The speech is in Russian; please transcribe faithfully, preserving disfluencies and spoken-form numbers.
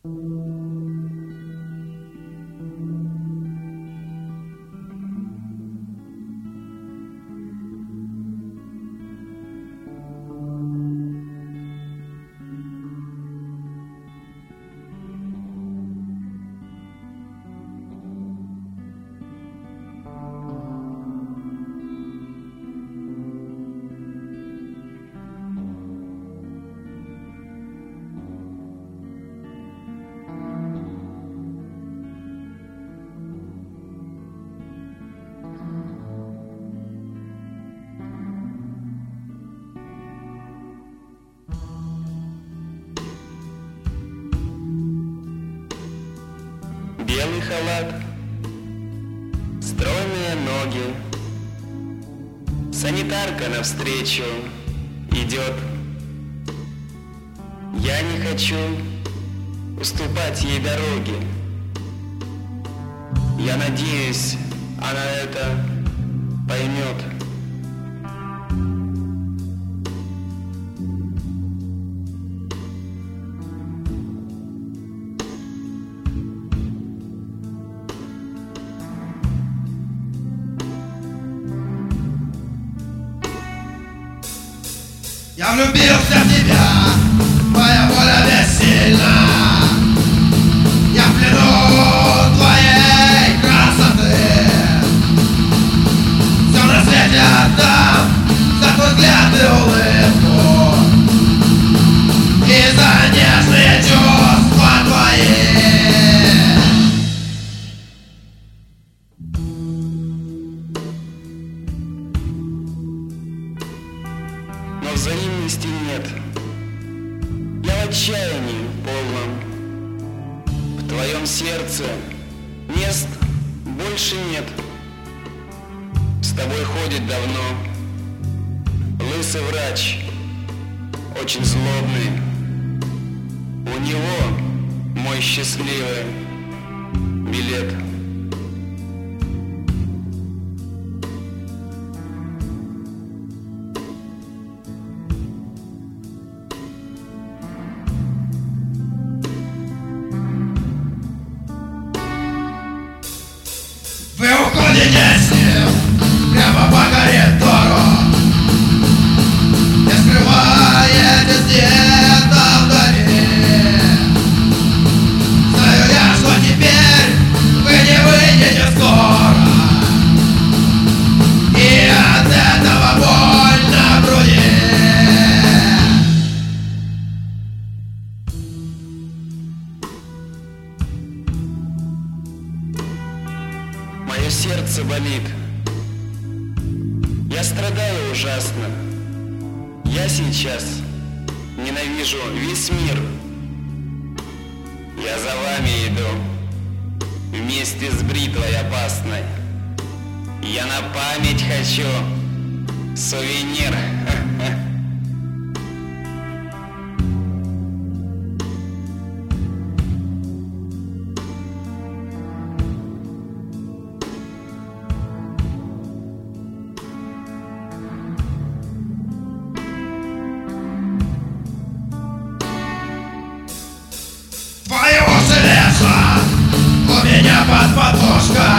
Белый халат, стройные ноги, санитарка навстречу идет. Я не хочу уступать ей дороги. Я надеюсь, она это поймет. Я влюбился в тебя, твоя воля бессильна. Я в плену твоей красоты. Все на свете отдам за твой взгляд и улыбку и за нежные чувства твои. Но взаимности нет. Я в отчаянии полном. В твоем сердце мест больше нет. С тобой ходит давно лысый врач, очень злобный. У него мой счастливый билет. Вы уходите с ним прямо по коридору, не скрываетесь где-то вдали. Знаю я, что теперь вы не выйдете скоро, и от этого больно в груди. Мое сердце болит. Я страдаю ужасно. Я сейчас ненавижу весь мир. Я за вами иду вместе с бритвой опасной. Я на память хочу сувенир. Твоего железа у меня под подушкой.